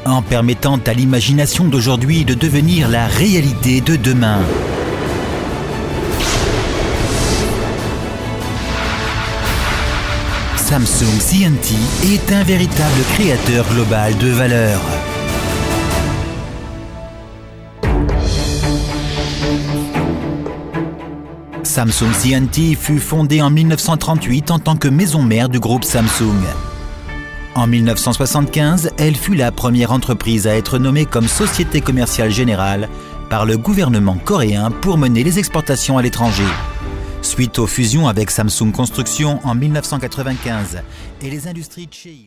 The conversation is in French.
en permettant à l'imagination d'aujourd'hui de devenir la réalité de demain. Samsung C&T est un véritable créateur global de valeur. Samsung C&T fut fondée en 1938 en tant que maison mère du groupe Samsung. En 1975, elle fut la première entreprise à être nommée comme Société commerciale générale par le gouvernement coréen pour mener les exportations à l'étranger. Suite aux fusions avec Samsung Construction en 1995 et les industries Chey.